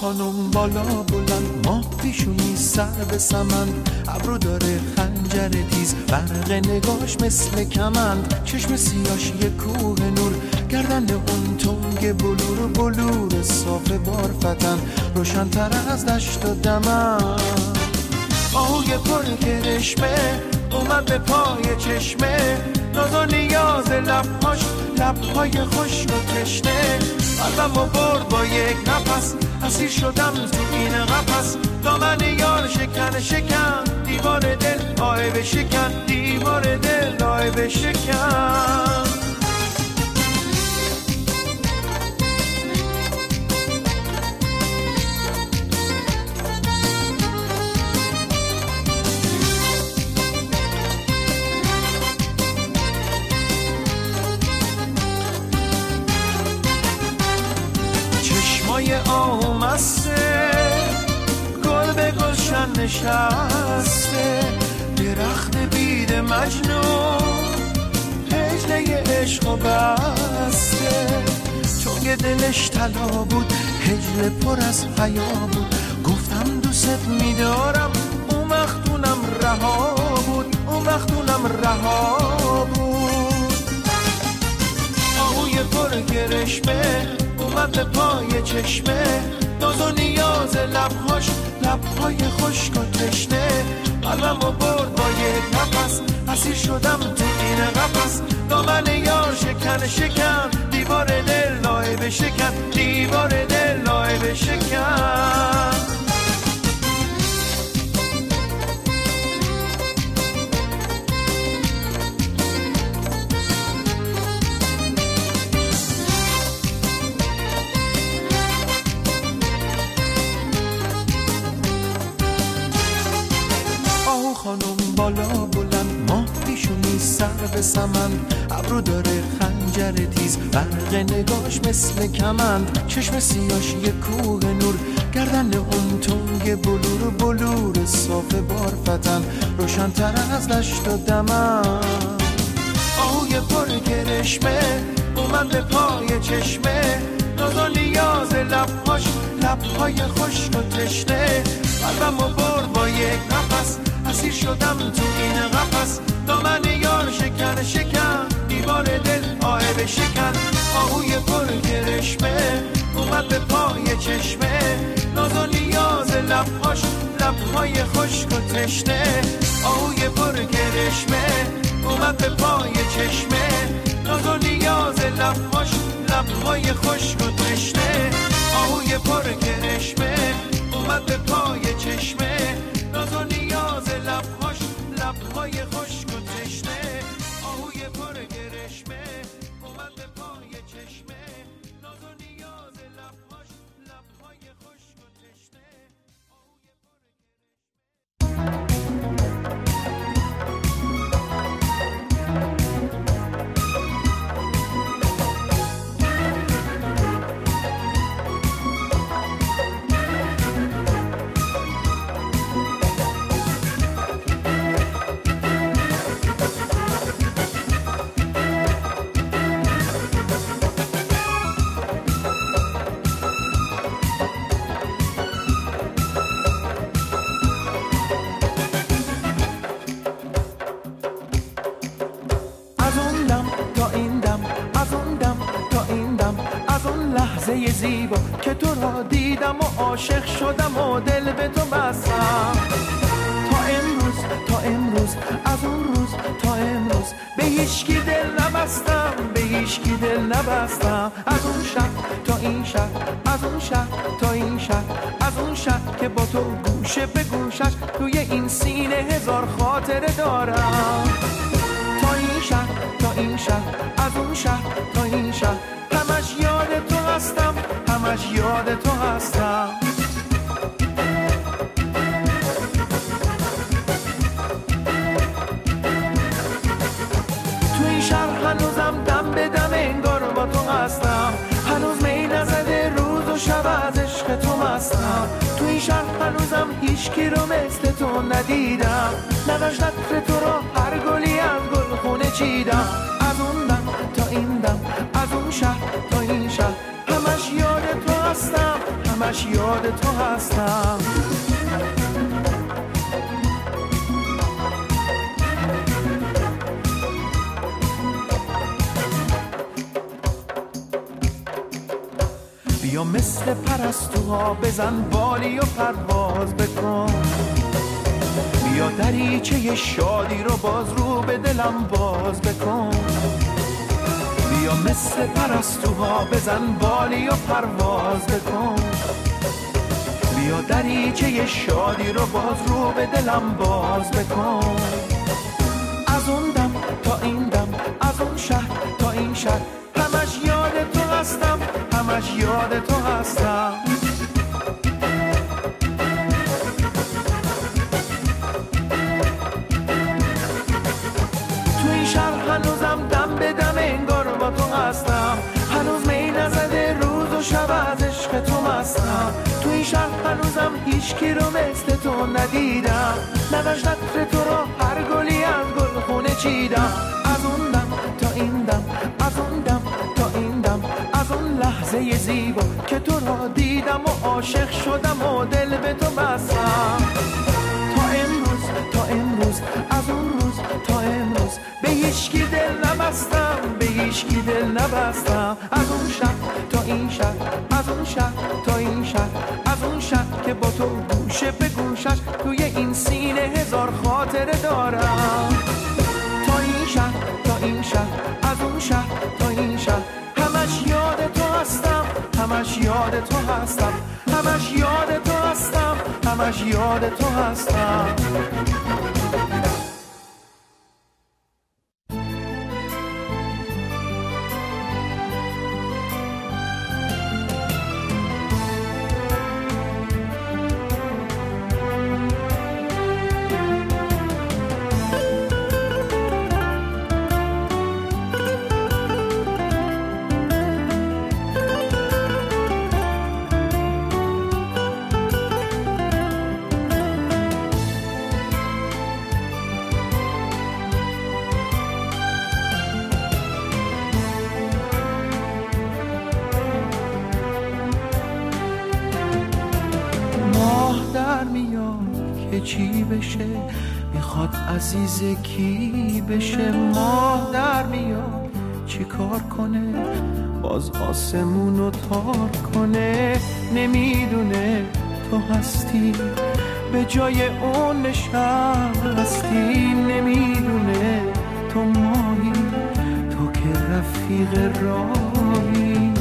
خانم بالا بلند، ماه پیشونی سر به سمند، ابرو داره خنجر تیز، برق نگاش مثل کمند، چشم سیاش یه کوه نور، گردن اون تنگ بلور بلور صاف بارفتن، روشن‌تر از دشت و دمن. آهوی پر کرشمه اومد به پای چشمه، ناز و نیاز لبهاش، لبهای خشک و تشنه، قلبمو برد با یک نفس، اسیر شدم تو این قفس، دامن یار شکن شکن، دیوار دل آه بشکن، دیوار دل آه بشکن. چشمای آمسته گل به گلشن نشسته، درخت بید مجنون هجله عشق و بسته، چون دلش طلا بود هجله پر از حیا بود، گفتم دوست میدارم اون وقتونم رها بود، اون وقتونم رها بود. آهوی پر گرشمه اومد به پای چشمه، ناز و نیاز لبهاش، لبهای خشک و تشنه، قلبمو برد با یک نفس، اسیر شدم تو این قفس، دامن یار شکن شکن، دیوار دل آه بشکن، دیوار دل آه بشکن. خانم بالا بلند، ماه پیشونی سر به سمند، ابرو داره خنجر تیز، برق نگاش مثل کمند، چشم سیاش یه کوه نور، گردن اون تنگ بلور بلور صاف بارفتن، روشن‌تر از دشت و دمن. آهوی پر گرشمه اومد به پای چشمه، ناز و نیاز لبهاش، لبهای خشک و تشنه، قلبمو برد با یک نفس، اسیر شدم تو این قفس، دامن یار شکن شکن، دیوار دل آه بشکن. آهوی پر گرشمه اومد به پای چشمه، ناز و نیاز لبهاش، لبهای خشک و تشنه، آهوی پر گرشمه اومد به پای چشمه، ناز و نیاز لبهاش، لبهای خشک و تشنه، آهوی پر گرشمه اومد به پای چشمه، ناز و نیاز لبهاش، لبهای خشک و تشنه، آهوی پر گرشمه اومد به پای چشمه، ناز و نیاز لبهاش، لبهای خشک و تشنه، آهوی لحظه زیبا که تو را دیدم و عاشق شدم و دل به تو بستم، تا امروز، تا امروز، از اون روز تا امروز به هیچکی دل نبستم، به هیچکی دل نبستم، از اون شب تا این شب، از اون شب تا این شب، از اون شب که با تو گوشه به گوشش توی این سینه هزار خاطره دارم، تا این شب تا این شب، از اون شب تا این شب، همش یاد تو هستم، همش یاد تو هستم. تو این شهر هنوزم دم به دم انگار با تو هستم، هنوز می نزده روز و شب از عشق تو مستم، تو این شهر هنوزم هیچکی رو مثل تو ندیدم، نقش نطر تو رو هر گلی از گل خونه چیدم، از اون دم تا این دم، از اون شهر تا این شهر، همش یاد تو هستم، همش یاد تو هستم. بیا مثل پرستوها بزن بالی و پرواز بکن، بیا دریچه شادی رو باز رو به دلم باز بکن. بیا مثل پرستوها بزن بالی و پرواز بکن، بیا دریچه شادی رو باز رو به دلم باز بکن. از اون دم تا این دم، از اون شهر تا این شهر، همش یاد تو هستم، همش یاد تو هستم. تو این شهر هنوزم دم به دم انگار با تو هستم، هنوز می نزده روز و شب از عشق تو مستم. تو این شهر هنوزم هیچ کی رو مثل تو ندیدم، نوش نطر تو رو هر گلی از گل خونه چیدم. از اون دم تا این دم، از اون دم تا این دم، از اون لحظه زیبا که تو را دیدم و عاشق شدم و دل به تو بستم. تا امروز، تا امروز، از اون روز تا امروز به هیچکی دل نبستم، به هیچکی دل نبستم. از اون شهر تا این شهر، از اون شهر تا این شهر، از اون شهر که با تو گوشه به گوشش توی این سینه هزار خاطره دارم. تا این شهر تا این شهر، از اون شهر تا این شهر، همش یاد تو هستم، همش یاد تو هستم، همش یاد تو هستم، همش یاد تو هستم. چی بشه میخواد عزیز کی بشه، ماه در میاد چی کار کنه باز آسمونو تار کنه. نمیدونه تو هستی به جای اون نشستی، نمیدونه تو ماهی، تو که رفیق راهی.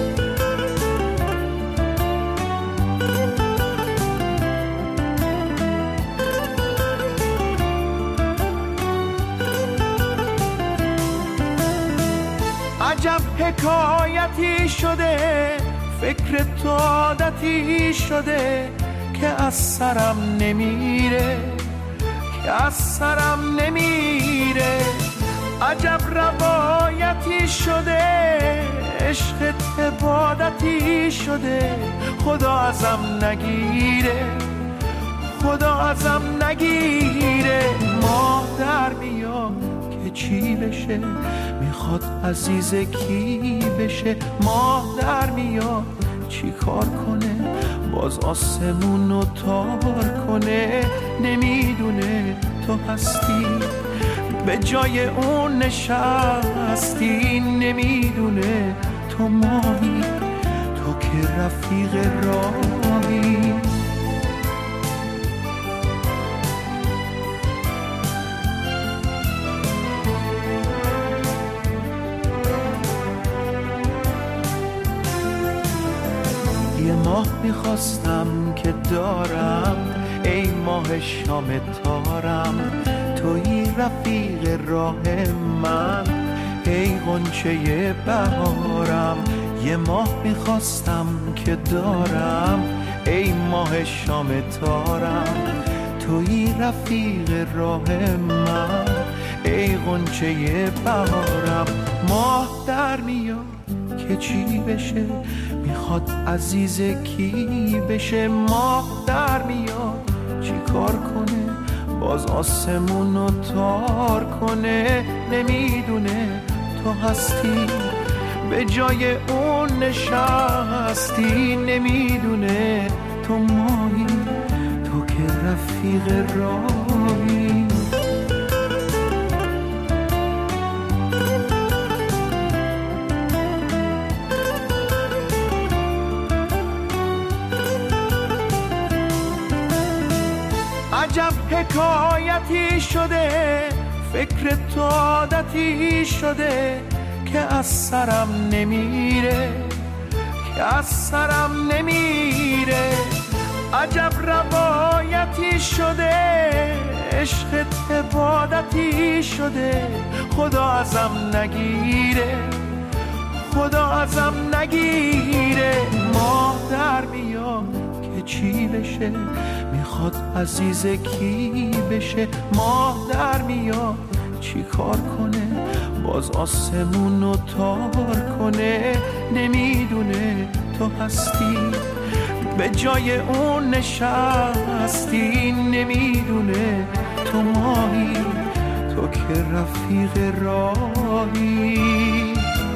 عجب حکایتی شده، فکر تو عادتی شده که از سرم نمیره، که از سرم نمیره. عجب روایتی شده، عشقت عبادتی شده، خدا ازم نگیره، خدا ازم نگیره. ماه در میاد که چی بشه میخواد عزیز کی بشه، ماه در میاد چی کار کنه باز آسمونو تار کنه. نمیدونه تو هستی به جای اون نشستی، نمیدونه تو ماهی، تو که رفیق راهی. یه ماه میخواستم که دارم، ای ماه شام تارم، توی رفیق راه من، ای غنچه بهارم. یه ماه میخواستم که دارم، ای ماه شام تارم، توی رفیق راه من، ای غنچه بهارم. ماه در میاد که چی بشه میخواد عزیز کی بشه، ماه در میاد چی کار کنه باز آسمونو تار کنه. نمیدونه تو هستی به جای اون نشستی، نمیدونه تو ماهی، تو که رفیق راهی. عجب حکایتی شده، فکر تو عادتی شده که از سرم نمیره، که از سرم نمیره. عجب روایتی شده، عشقت عبادتی شده، خدا ازم نگیره، خدا ازم نگیره. ماه در میاد که چی بشه، میخواد عزیز کی بشه. ماه در میاد چی کار کنه، باز آسمونو تار کنه. نمیدونه تو هستی، به جای اون نشستی، نمیدونه تو ماهی، تو که رفیق راهی.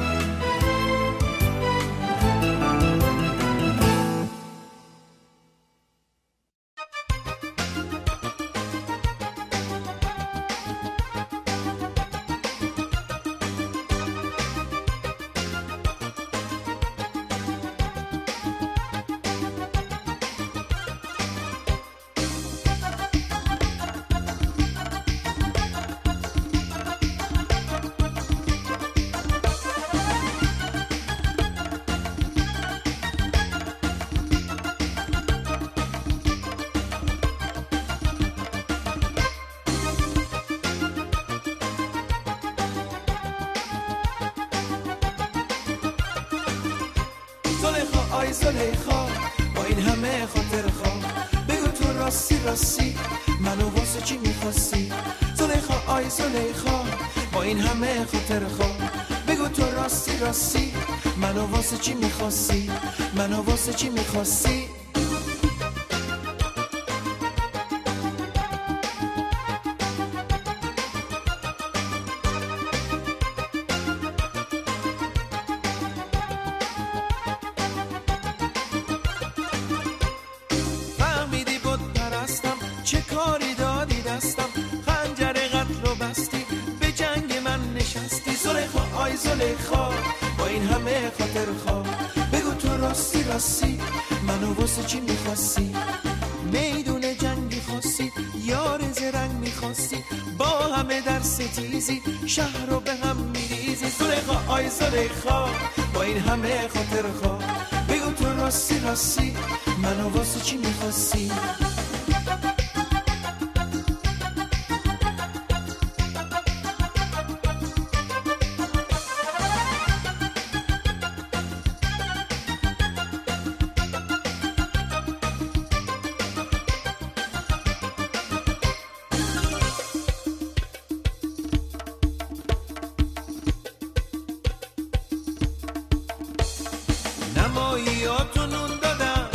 آی زلیخا با این همه خاطر خواه، بگو تو راستی راستی منو واسه چی میخواستی. زلیخا آی زلیخا با این همه خاطر خواه، بگو تو راستی راستی منو واسه چی میخواستی، منو واسه چی میخواستی. چه کاری دادی دستم، خنجر قتل و بستی، به جنگ من نشستی. زلیخا آی زلیخا با این همه خاطر خواه، بگو تو راستی راستی منو واسه چی میخواستی. میدون جنگی خواستی، یار زرنگ میخواستی، با همه در ستیزی شهر رو به هم میریزی. زلیخا آی زلیخا با این همه خاطر خواه، بگو تو راستی راستی منو واسه چی میخواستی. نماییاتو نون دادم،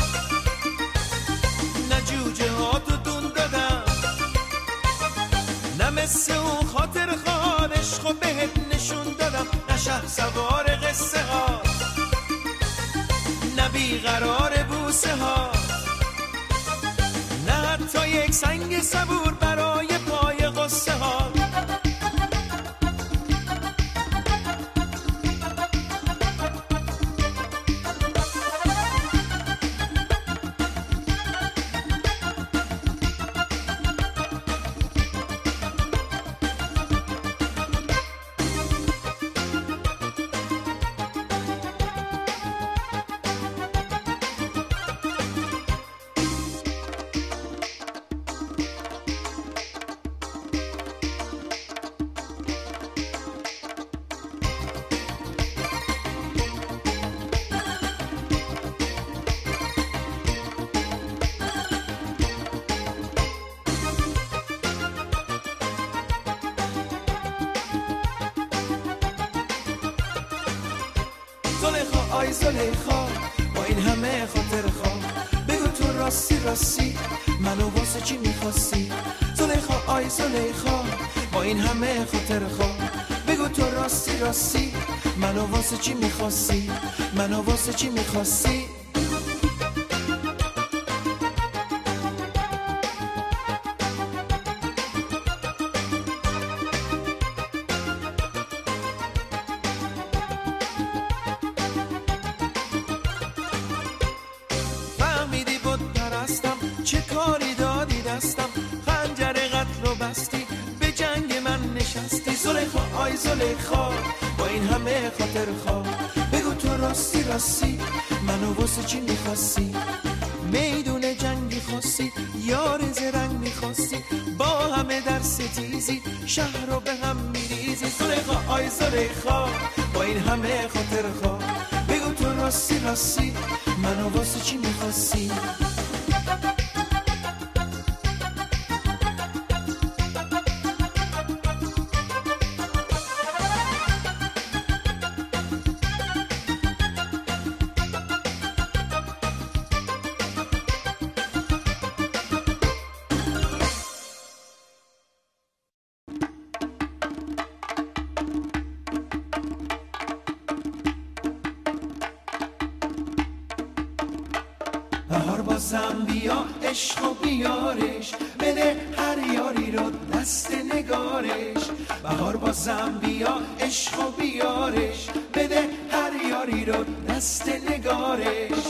نه جوجه هاتو دون دادم، نه مثل اون خاطر خوان عشقو بهت نشون دادم، نه شه سوار قصه ها، نه بیقرار بوسه ها، نه حتی یک سنگ صبور برای پای قصه ها. زلیخا آی زلیخا با این همه خاطر خواه، بگو تو راستی راستی منو واسه چی میخواستی. زلیخا آی زلیخا با این همه خاطر خواه، بگو تو راستی راستی منو واسه چی میخواستی، منو واسه چی میخواستی. فهمیدی بود پرستم، چه کاری دادی دستم، خنجر قتل و بستی، به جنگ من نشستی. زلیخا آی زلیخا با این همه خاطر خواه، بگو تو راستی راستی منو واسه چی میخواستی. میدون جنگی خواستی، یار زرنگ میخواستی، با همه در ستیزی شهر رو به هم میریزی. زلیخا آی زلیخا با این همه خاطر خواه، بگو تو راستی راستی منو واسه چی میخواستی. بهار بازم بیا عشق و بیارش، بده هر یاری رو دست نگارش. بهار بازم بیا عشق و بیارش، بده هر یاری رو دست نگارش.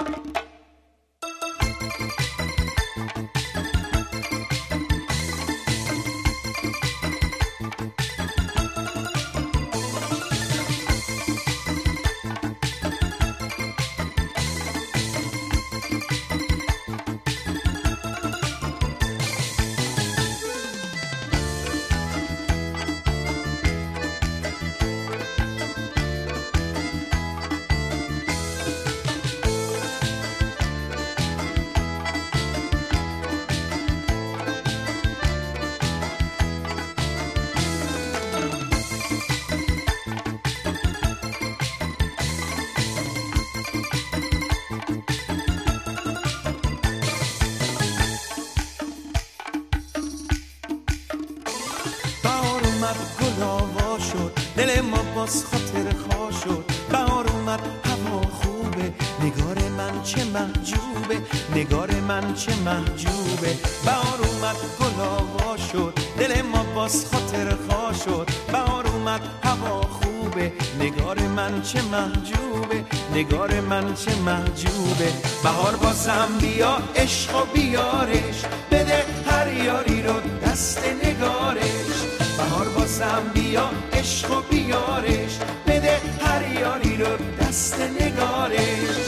گل آوا شد، دل ما باز خاطر خواه شد. بهار اومد هوا خوبه، نگار من چه محجوبه، نگار من چه محجوبه. بهار اومد گل آوا شد، دل ما باز خاطر خواه شد. بهار اومد هوا خوبه، نگار من چه محجوبه، نگار من چه محجوبه. بهار بازم بیا عشق و بیارش، بده هر یاری رو دست نگارش. بهار بازم بیا عشق و بیارش، بده هر یاری رو دست نگارش.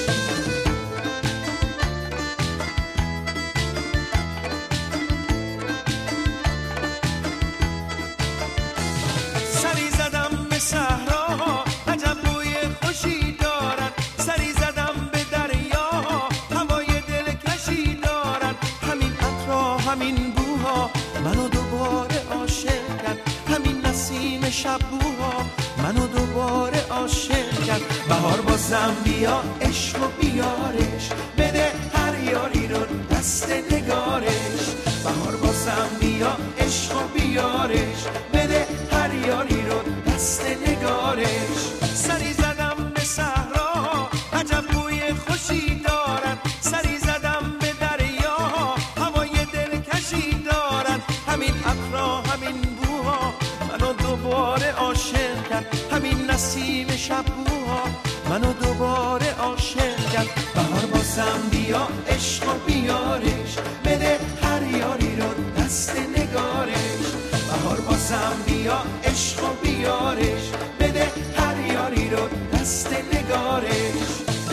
سری زدم به صحراها، عجب بوی خوشی دارن. سری زدم به دریاها، هوای دلکشی دارن. همین عطرها همین بوها منو دوباره عاشق کرد. همین نسیم شبوها منو دوباره عاشق کرد. بهار بازم بیا عشق و بیارش، بده هر یاری رو دست نگارش. بهار بازم بیا عشق و بیارش، بده هر یاری رو دست نگارش. سری زدم به صحرا، عجب بوی خوشی دارن. سری زدم به دریا، هوای دلکشی دارن. همین عطرها همین بوها منو دوباره عاشق کرد. همین نسیم شبوها منو دوباره عاشق کرد. بهار بازم بیا عشق و بیارش، بده هر یاری رو دست نگارش. بهار بازم بیا عشق و بیارش، بده هر یاری رو دست نگارش.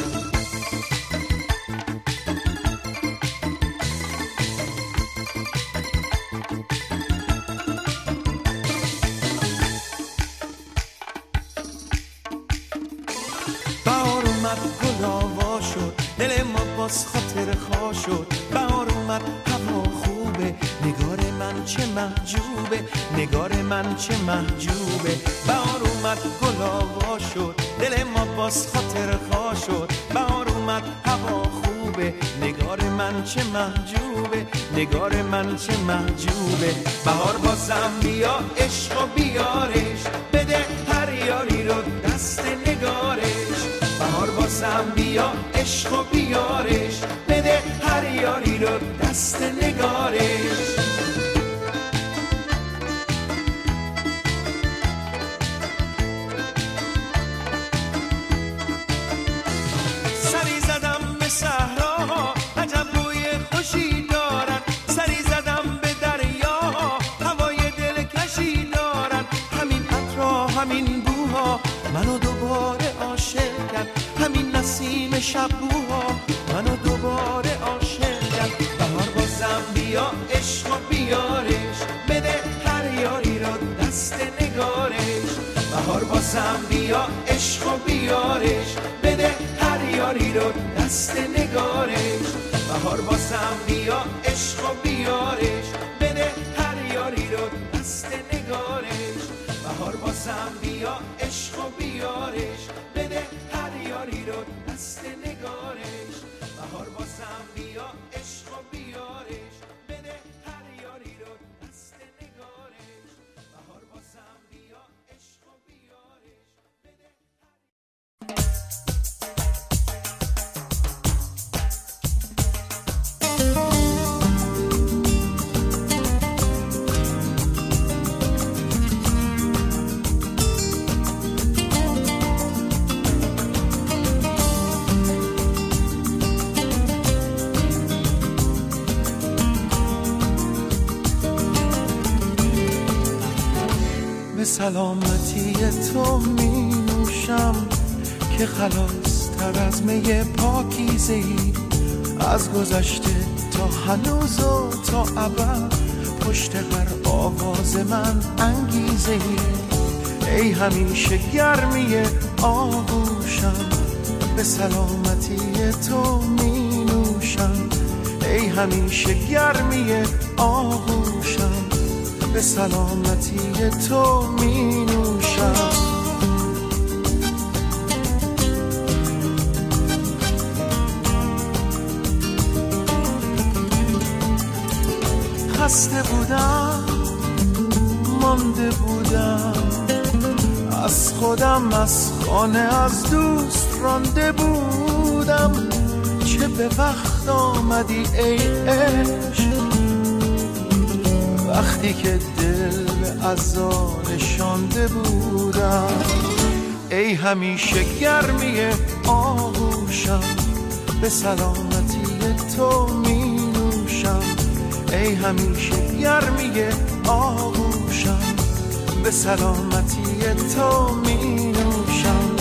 بهار اومد گل آوا شد، دل ما باز خاطر خواه شد. بهار اومد هوا خوبه، نگار من چه محجوبه، نگار من چه محجوبه. بهار اومد گل آوا شد، دل ما باز خاطر خواه شد. بهار اومد هوا خوبه، نگار من چه محجوبه، نگار من چه محجوبه. بهار بازم بیا عشق و بیارش، بده رو دست نگارش. بهار واسم بیا عشق و بیارش، بده هر یاری رو دست نگارش. سری زدم به صحراها عجب بوی خوشی دارن، سری زدم به دریاها هوای دلکشی دارن. همین عطرها همین بوها منو دوباره عاشق کرد، همین نسیم شبوها منو دوباره عاشق کرد. بهار بازم بیا عشق و بیارش، بده هر یاری رو دست نگارش. بهار بازم بیا عشق و بیارش، بده هر یاری رو دست نگارش. بهار بازم بیا عشق و بیارش، بده هر یاری رو دست نگارش. بهار بازم بیا عشق و بیارش، بده هر یاری رو دست نگارش. بهار بازم بیا عشق و بیارش، بده هر یاری رو دست نگارش. بهار بازم بیا عشق و بیارش، بده به سلامتی تو می نوشم که خلاص تر از می پاکیزه‌ای، از گذشته تا هنوز و تا ابد پشت هر آواز من انگیزه‌ای. ای همیشه گرمی آغوشم به سلامتی تو می نوشم. ای همیشه گرمی آغوشم به سلامتی تو می نوشم. خسته بودم مانده بودم از خودم، از خانه از دوست رانده بودم. چه به وقت آمدی ای عشق، وقتی که دل به عزا نشانده بودم. ای همیشه گرمی آغوشم به سلامتی تو می نوشم. ای همیشه گرمی آغوشم به سلامتی تو می نوشم.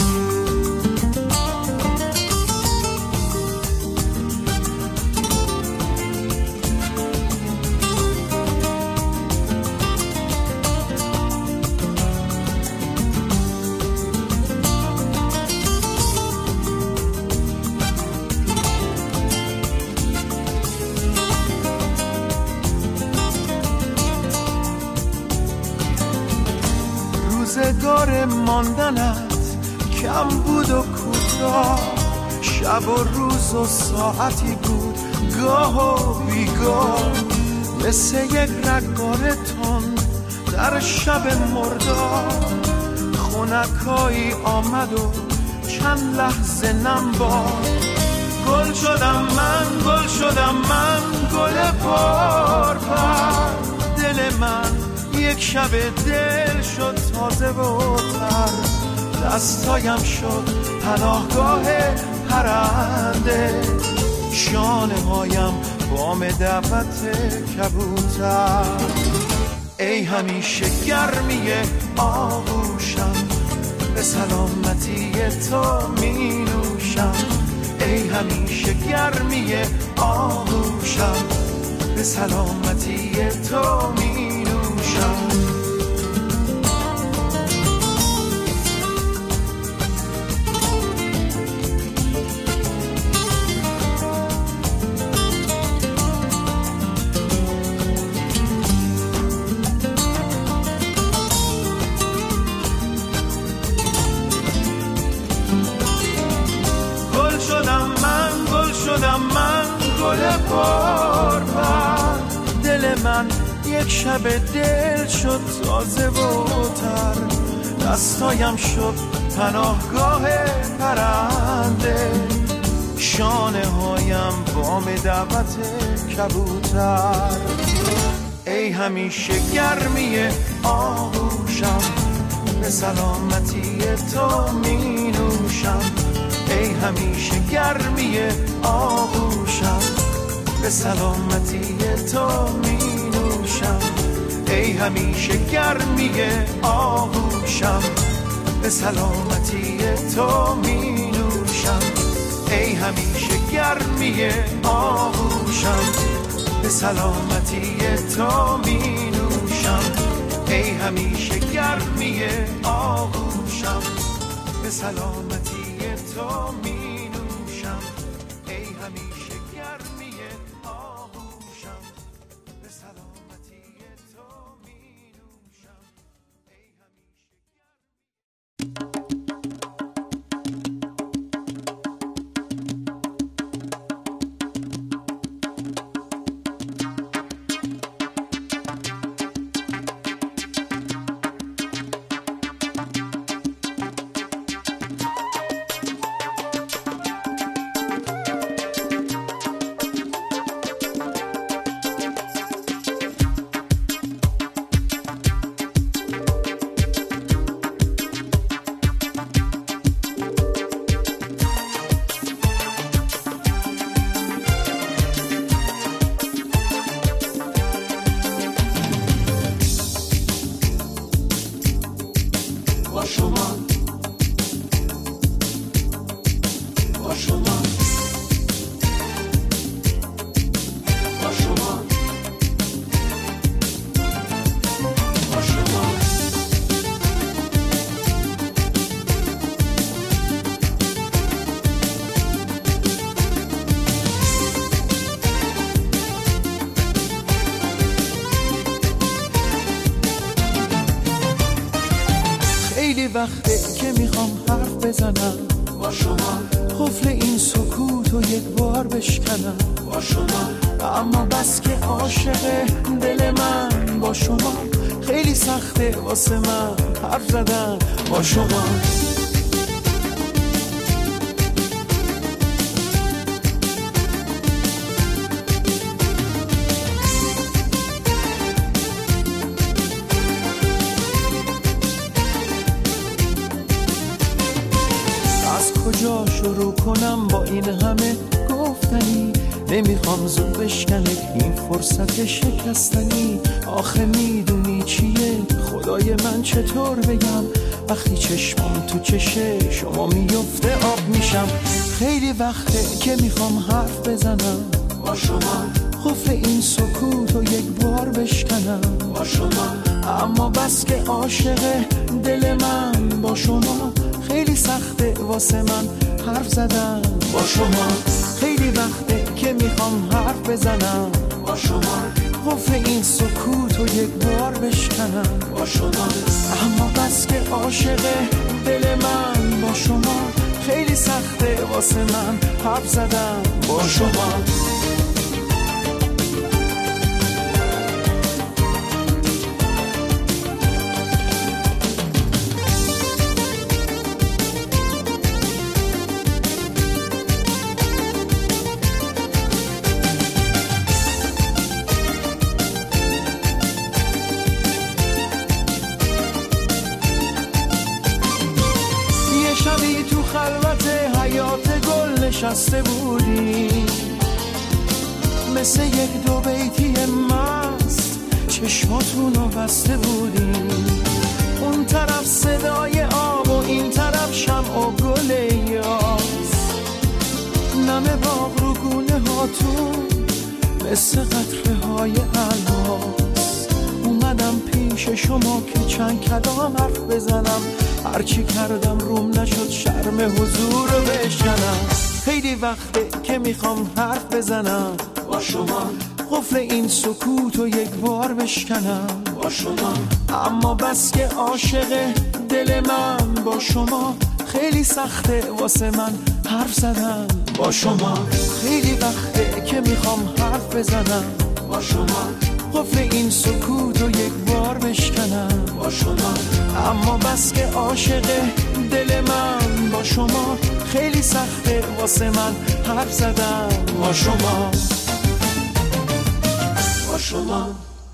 روزگار ماندنت کم بود و کوتاه، شب و روز و ساعتی بود گاه و بیگاه. مثل یک رگبار تند در شب مردار، خونکایی آمد و چند لحظه نم باد. گل شدم من، گل شدم من، گل پرپر. دل من یک شب دل شد تازه و تر، دستایم شد پناهگاه پرنده، شانه هایم بام دعوت کبوتر. ای همیشه گرمی آغوشم به سلامتی تو می نوشم. ای همیشه گرمی آغوشم به سلامتی تو می نوشم. دل من یک شب دل شد تازه و تر، دستایم شد پناهگاه پرنده، شانه هایم بام دعوت کبوتر. ای همیشه گرمی آغوشم، به سلامتی تو می نوشم. ای همیشه گرمی آغوشم، به سلامتی تو می نوشم. ای همیشه گرمی آغوشم، به سلامتی تو می نوشم. ای همیشه گرمی آغوشم، به سلامتی تو می نوشم. ای همیشه گرمی آغوشم، به سلامتی تو می نوشم. ای همیشه گرمی آغوشم، به سلامتی تو می نوشم. ای وقته که میخوام حرف بزنم با شما، قفل این سکوت و یک بار بشکنم با شما. اما بس که عاشق دل من با شما، خیلی سخته واسه من حرف زدن با شما. کجا شروع کنم با این همه گفتنی؟ نمیخوام زود بشکنه این فرصت شکستنی. آخه میدونی چیه خدای من چطور بگم، وقتی چشمام تو چشه شما میفته آب میشم. خیلی وقته که میخوام حرف بزنم با شما، قفل این سکوت و یک بار بشکنم با شما. اما بس که عاشق دل من با شما، خیلی سخته واسه من حرف زدن با شما. خیلی وقته که میخوام حرف بزنم با شما، قفل این سکوت و یک بار بشکنم با شما. اما بس که عاشق دل من با شما، خیلی سخته واسه من حرف زدن با شما. نشسته بودی مثل یک دو بیتی مست، چشماتونو بسته بودی. اون طرف صدای آب و این طرف شمع و گل یاس، نم باغ رو گونه هاتون مثل قطره های الماس. اومدم پیش شما که چند کلام حرف بزنم، هرچی کردم روم نشد شرم حضور رو بشکنم. خیلی وقته که میخوام حرف بزنم با شما، قفل این سکوت رو یک بار بشکنم با شما. اما بس که عاشق دل من با شما، خیلی سخته واسه من حرف زدن با شما. خیلی وقته که میخوام حرف بزنم با شما، قفل این سکوت رو یک بار بشکنم با شما. اما بس که عاشق دل من با شما، خیلی سخته واسه من حرف زدم با شما. با شما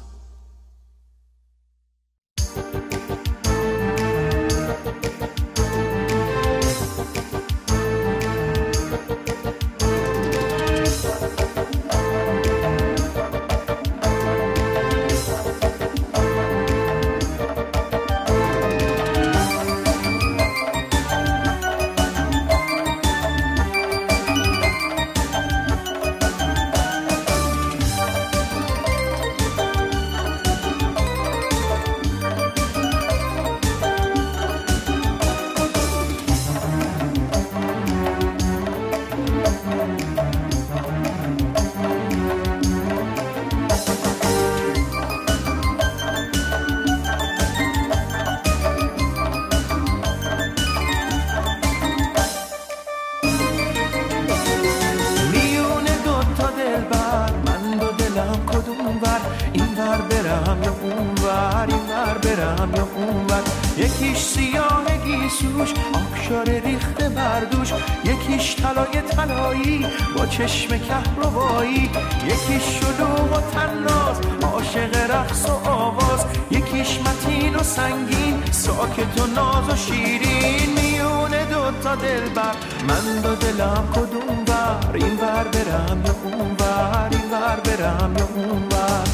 یکیش سیاه گیسوش آبشار ریخته بردوش، یکیش طلای طلایی با چشم کهربایی، یکیش شلوغ و تناز عاشق رقص و آواز، یکیش متین و سنگین ساکت و ناز و شیرین. میونه دوتا دلبر من دو دلم کدوم بر، این بر برم یا اون بر، این بر برم یا اون بر.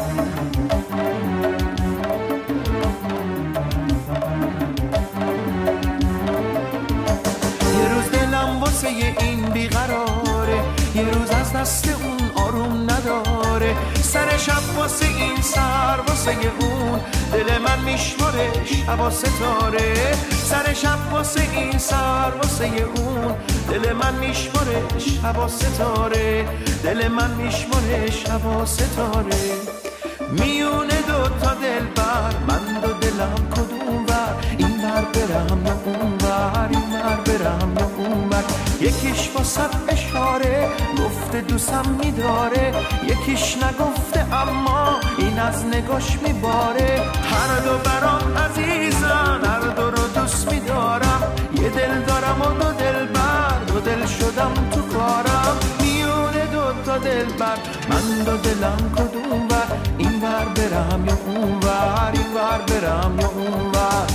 واسه این بیقراره، یه روز از دست اون آروم نداره، سر شب واسه این سر واسه اون دل من میشماره شب و ستاره، سر شب واسه این سر واسه اون دل من میشماره شب و ستاره، دل من میشماره شب و ستاره. میونه دوتا دلبر من دو دلم کدوم بر، این بر برم یا اون بر، این بر برم یا اون بر. یکیش با صد اشاره گفته دوستم میداره، یکیش نگفته اما این از نگاش میباره. هر دو برام عزیزن، هر دو رو دوست میدارم، یه دل دارم و دو دل بر، دو دل شدم تو کارم. میونه دوتا دلبر من دو دلم کدوم بر، این بر برم یا اون بر، این بر برم یا اون بر.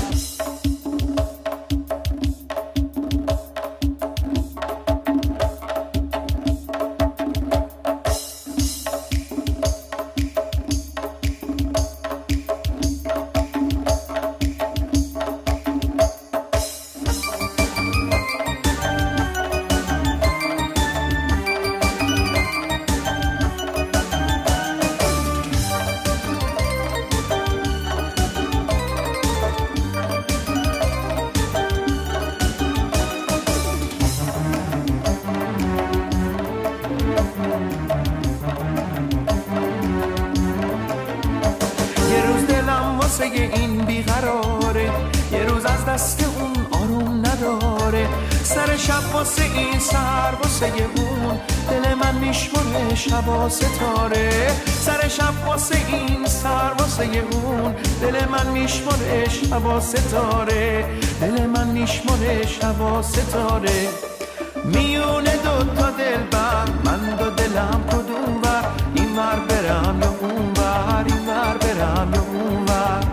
این بیقراره، یه روز از دست اون آروم نداره، سر شب واسه این سر واسه اون دل من میشمونه شب و ستاره، سر شب واسه این سر واسه اون دل من میشمونه شب و ستاره، دل من میشمونه شب و ستاره. میونه دوتا دلبر من دو دلم کدوم بر، این بر برم یا اون بر، این بر برم یا اون بر.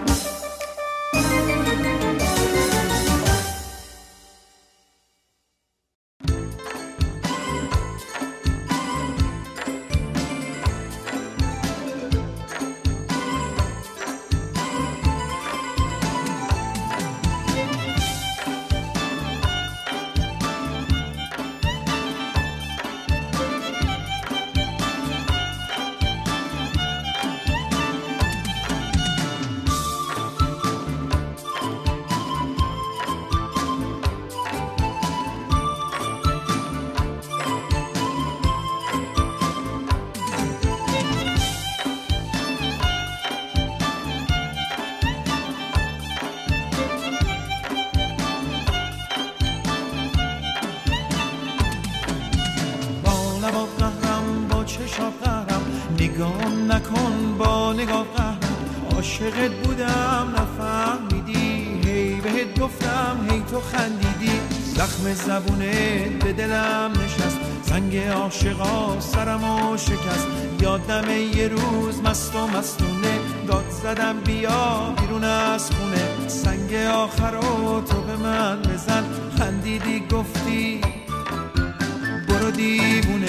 نگام نکن با نگاه قهرم، عاشقت بودم نفهمیدی، هی بهت گفتم هی تو خندیدی، زخم زبونت به دلم نشست، زنگ عاشقا سرمو شکست، یادم یه روز مست و مستونه داد زدم بیا بیرون از خونه، سنگ آخرو تو به من بزن، خندیدی گفتی برو دیوونه.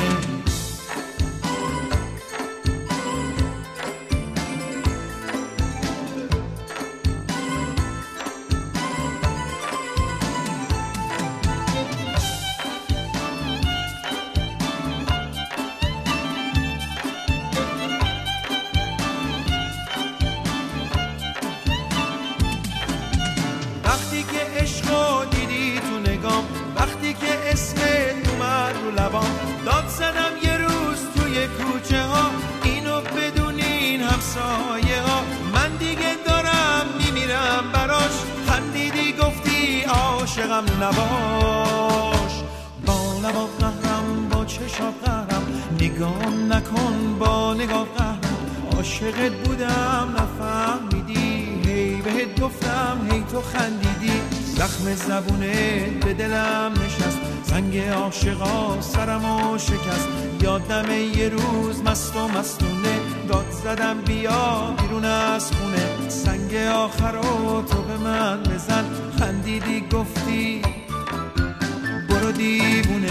وقتی که عشقو دیدی تو نگام، وقتی که اسمت اومد رو لبام، داد زدم یه روز توی کوچه ها، اینو بدونین همسایه ها، من دیگه دارم میمیرم براش، خندیدی گفتی عاشقم نباش، با لبا قهرم با چشا قهرم، نگام نکن با نگاه قهرم، عاشقت بودم نفهمیدی، هی بهت گفتم هی تو خندیدی، زخم زبونت به دلم نشست، زنگ عاشقا سرمو شکست، یادم یه روز مست و مستونه داد زدم بیا بیرون از خونه، سنگ آخرو تو به من بزن، خندیدی گفتی برو دیوونه.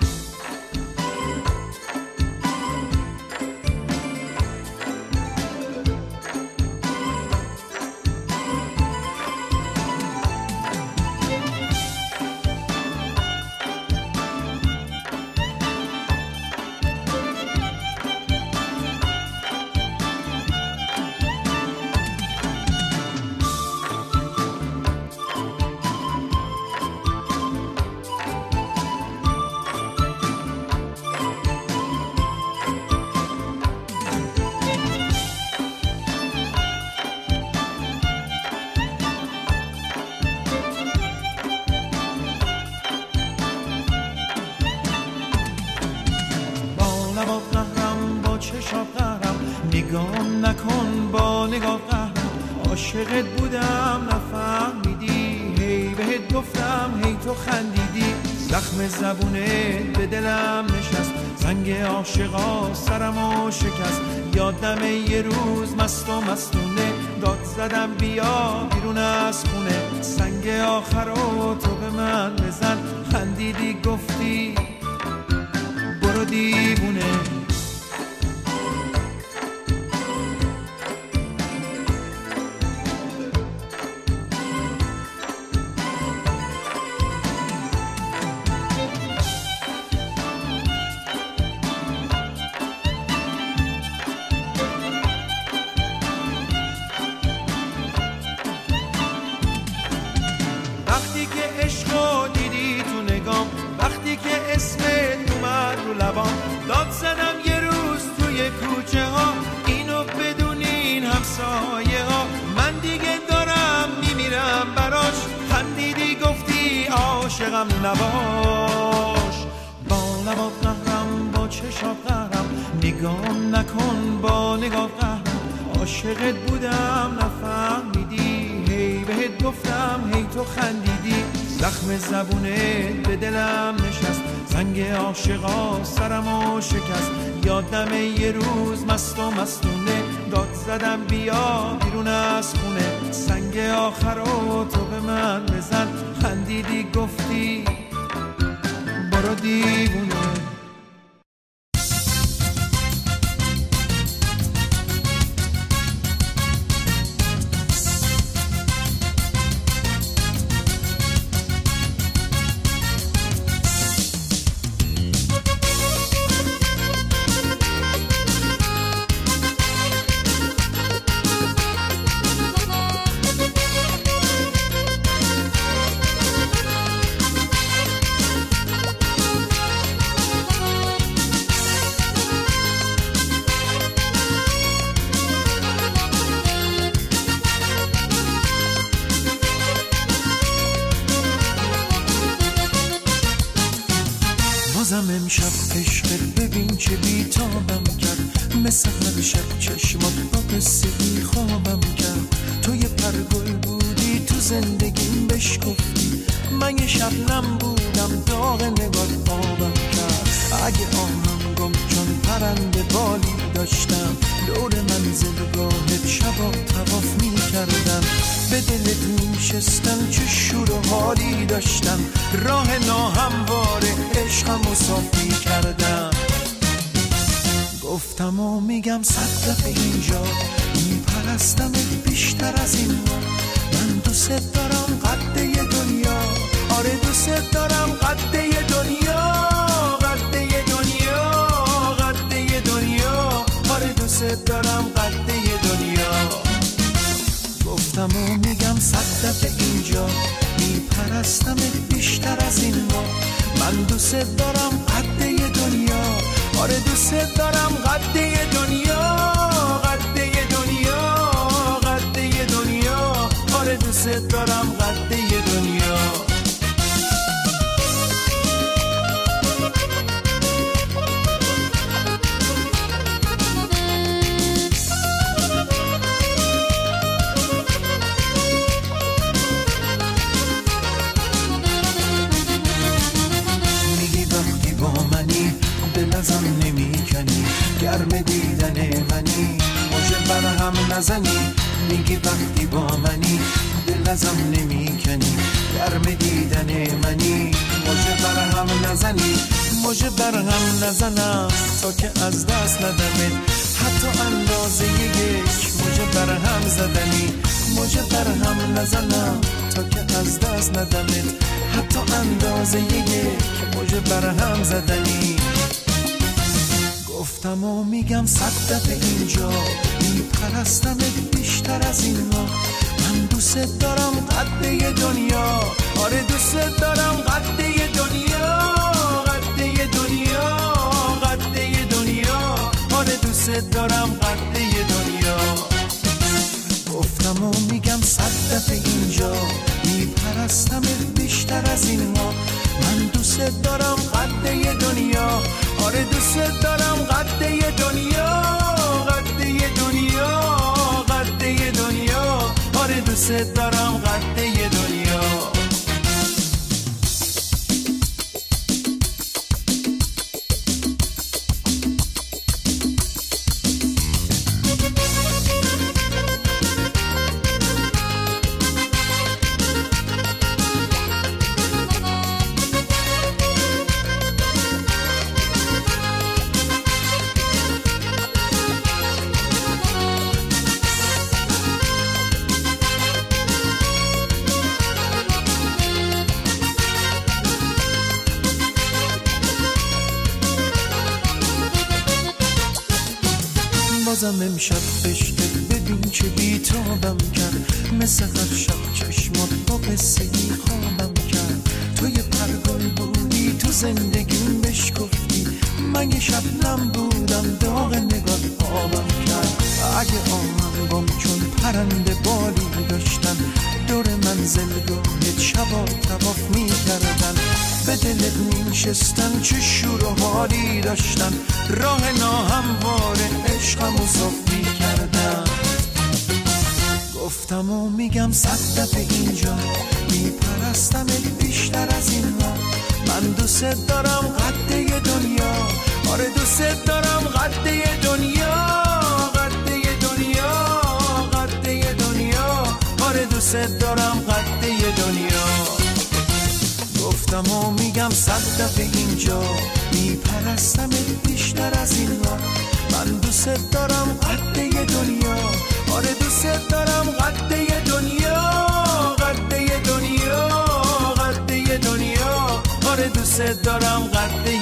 با قهرم با چشا قهرم، نگام نکن با نگاه قهرم، عاشقت بودم نفهمیدی، هی بهت گفتم هی تو خندیدی، زخم زبونت به دلم نشست، زنگ عاشقا سرمو شکست، یادم یه روز مست و مستونه داد زدم بیا بیرون از خونه، سنگ آخرو تو به من بزن، خندیدی گفتی برو دیوونه. وقتی که عشقو دیدی تو نگام، وقتی که اسمت اومد رو لبام، داد زدم یه روز توی کوچه ها، اینو بدونین همسایه ها، من دیگه دارم میمیرم براش، خندیدی گفتی عاشقم نباش، با لبا قهرم با چشا قهرم، نگام نکن با نگاه قهرم، عاشقت بودم نفهمیدی، هی بهت گفتم هی تو خندیدی، زخم زبونت به دلم نشست، زنگ عاشقا سرمو شکست، یادم یه روز مست و مستونه داد زدم بیا بیرون از خونه، سنگ آخرو تو به من بزن، خندیدی گفتی برو دیوونه. بازم امشب عشقت ببین چه بیتابم کرد، مثل هر شب چشمات با قصه ای خوابم کرد، تو یه پرگل بودی تو زندگیم بشکفتی، من یه شبنم بودم داغ نگات آبم کرد. اگه آهنگم چون پرنده بالی داشتم، دور منزلگاهت شبا طواف می کردم، به دلت می شستم چه شور و حالی داشتم، راه ناهموار عشقم و صافی کردم. گفتم و میگم صد دفعه اینجا، میپرستمت بیشتر از این ما، من دوست دارم قده دنیا، آره دوست دارم قده دنیا، قده دنیا، قده دنیا، آره دوست دارم قده دنیا. گفتم و میگم صد دفعه اینجا، میپرستمت بیشتر از این ما، من دوست دارم قده دنیا، آره دوست دارم قده دنیا، قده دنیا، قده دنیا، آره دوست دارم قده دنیا. میگی وقتی با منی دل ازم نمی کنی، گرم دیدن منی موجه برهم نزنی، میگی وقتی با منی دل ازم نمی کنی، گرم دیدن منی موجه برهم نزنی، موجه برهم نزنم تا که از دست ندمت، حتی اندازه یک موجه برهم زدنی، موجه برهم نزنم تا که از دست ندمت، حتی اندازه یک موجه برهم زدنی. گفتم و میگم صد دفعه اینجا، میپرستمت بیشتر از این ما، من دوست دارم قده دنیا، آره دوست دارم قده دنیا، قده دنیا، قده دنیا، آره دوست دارم قده دنیا. گفتم و میگم صد دفعه اینجا، میپرستمت بیشتر از این ما، من دوست دارم قده دنیا، آره دوست دارم قده دنیا، قده دنیا، قده دنیا، آره دوست دارم قده دنیا. بازم امشب بشته ببین چه بیتابم کرد، مثل هر شب چشمات با قصه ای خوابم کرد، تو یه پرگل بودی تو زندگیم بشکفتی، من یه شبنم بودم داغ نگات آبم کرد. اگه آهنگم چون پرنده بالی داشتن، دور منزلگاهت شبا طواف می کردن، به دلت می شستن چه شور و حالی داشتن، راه ناهموار عشقم و صافی کردن. گفتم و میگم صد دفعه اینجا، میپرستمت بیشتر از این ما، من دوست دارم قده دنیا، آره دوست دارم قده دنیا، قده دنیا، قده دنیا، آره دوست دارم قده دنیا. گفتم و میگم صد دفعه اینجا، میپرستمت بیشتر از این ما، من دوست دارم قده دنیا، آره دوست دارم قده دنیا، قده دنیا، قده دنیا، آره دوست دارم قده